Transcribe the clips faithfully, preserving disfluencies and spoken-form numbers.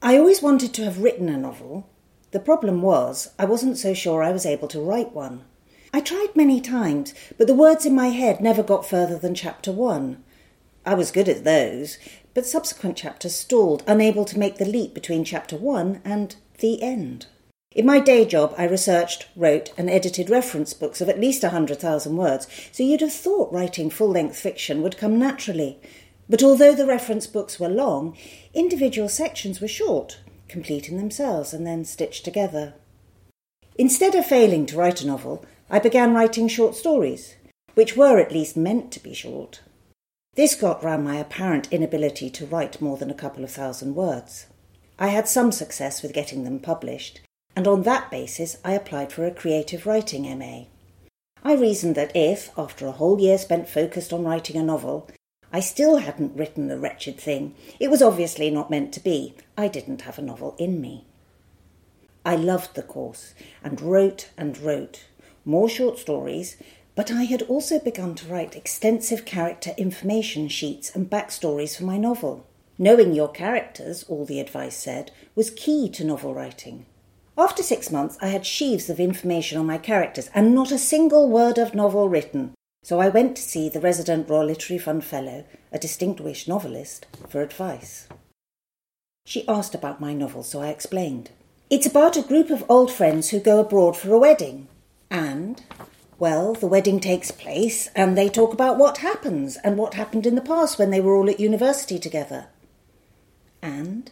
I always wanted to have written a novel. The problem was I wasn't so sure I was able to write one. I tried many times, but the words in my head never got further than chapter one. I was good at those, but subsequent chapters stalled, unable to make the leap between chapter one and the end. In my day job, I researched, wrote and edited reference books of at least one hundred thousand words, so you'd have thought writing full-length fiction would come naturally. But although the reference books were long, individual sections were short, complete in themselves and then stitched together. Instead of failing to write a novel, I began writing short stories, which were at least meant to be short. This got round my apparent inability to write more than a couple of thousand words. I had some success with getting them published, and on that basis I applied for a creative writing M A. I reasoned that if, after a whole year spent focused on writing a novel, I still hadn't written the wretched thing, it was obviously not meant to be. I didn't have a novel in me. I loved the course, and wrote and wrote, more short stories, but I had also begun to write extensive character information sheets and backstories for my novel. Knowing your characters, all the advice said, was key to novel writing. After six months, I had sheaves of information on my characters and not a single word of novel written. So I went to see the resident Royal Literary Fund Fellow, a distinguished novelist, for advice. She asked about my novel, so I explained. It's about a group of old friends who go abroad for a wedding. And, well, the wedding takes place and they talk about what happens and what happened in the past when they were all at university together. And?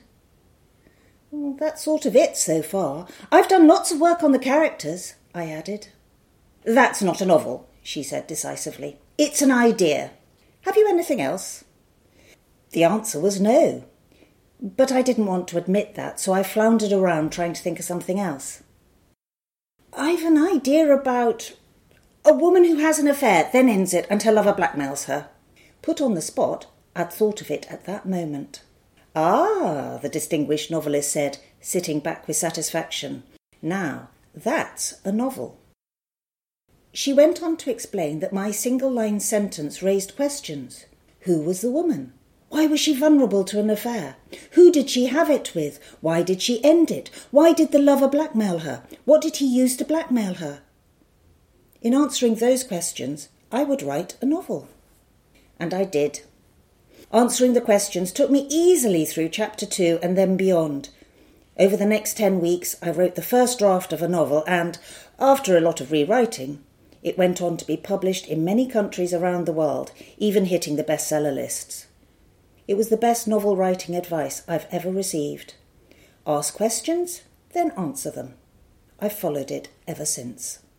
Well, that's sort of it so far. I've done lots of work on the characters, I added. That's not a novel, she said decisively. It's an idea. Have you anything else? The answer was no. But I didn't want to admit that, so I floundered around trying to think of something else. I've an idea about a woman who has an affair, then ends it, and her lover blackmails her. Put on the spot, I'd thought of it at that moment. Ah, the distinguished novelist said, sitting back with satisfaction. Now, that's a novel. She went on to explain that my single-line sentence raised questions. Who was the woman? Why was she vulnerable to an affair? Who did she have it with? Why did she end it? Why did the lover blackmail her? What did he use to blackmail her? In answering those questions, I would write a novel. And I did. Answering the questions took me easily through chapter two and then beyond. Over the next ten weeks, I wrote the first draft of a novel and, after a lot of rewriting, it went on to be published in many countries around the world, even hitting the bestseller lists. It was the best novel writing advice I've ever received. Ask questions, then answer them. I've followed it ever since.